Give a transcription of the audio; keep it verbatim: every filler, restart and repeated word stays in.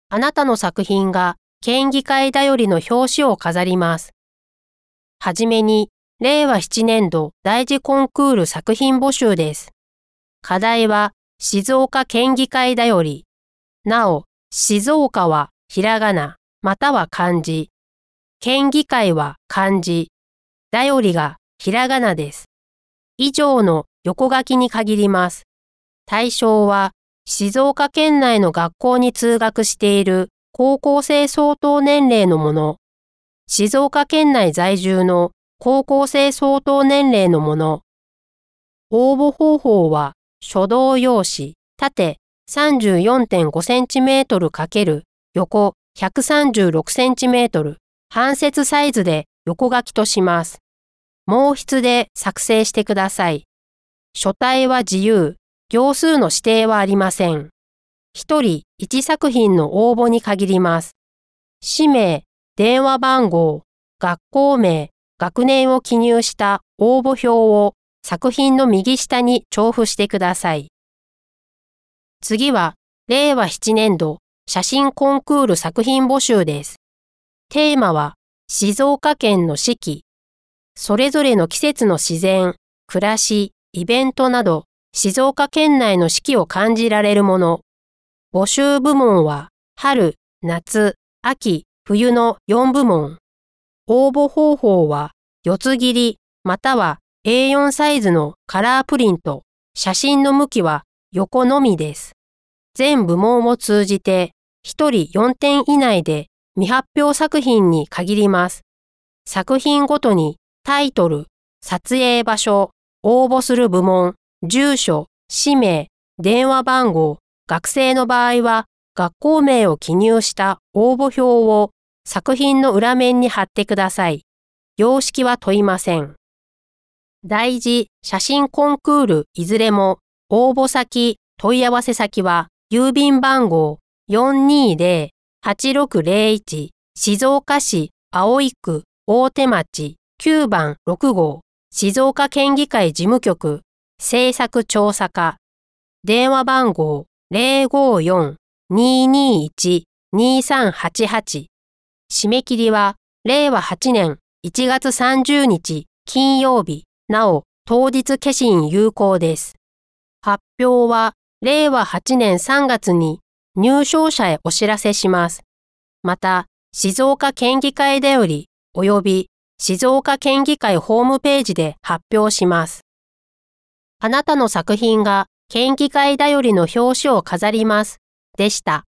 あなたの作品が県議会だよりの表紙を飾ります。はじめに、れいわななねんど第次コンクール作品募集です。課題は静岡県議会だより。なお、静岡はひらがな、または漢字。県議会は漢字。だよりがひらがなです。以上の横書きに限ります。対象は、静岡県内の学校に通学している高校生相当年齢のもの。静岡県内在住の高校生相当年齢のもの。応募方法は、書道用紙、縦 さんじゅうよんてんごセンチメートル×横 ひゃくさんじゅうろくセンチメートル、半節サイズで横書きとします。毛筆で作成してください。書体は自由、行数の指定はありません。ひとりいち作品の応募に限ります。氏名、電話番号、学校名、学年を記入した応募表を作品の右下に重複してください。次は、れいわななねんど写真コンクール作品募集です。テーマは、静岡県の四季。それぞれの季節の自然、暮らし、イベントなど、静岡県内の四季を感じられるもの。募集部門は、春、夏、秋、冬のよんぶもん。応募方法は、四つ切り、または エーよん サイズのカラープリント。写真の向きは横のみです。全部門を通じて、ひとりよんてん以内で未発表作品に限ります。作品ごとにタイトル、撮影場所、応募する部門、住所、氏名、電話番号、学生の場合は学校名を記入した応募表を作品の裏面に貼ってください。様式は問いません。第次写真コンクールいずれも応募先、問い合わせ先は郵便番号 よんにーぜろ はちろくぜろいち 静岡市葵区大手町きゅうばんろくごう静岡県議会事務局政策調査課電話番号 ぜろごよん にーにーいち にーさんはちはち締め切りはれいわはちねんいちがつさんじゅうにち金曜日なお当日消印有効です。発表はれいわはちねんさんがつに入賞者へお知らせします。また、静岡県議会だより及び静岡県議会ホームページで発表します。あなたの作品が県議会だよりの表紙を飾ります。でした。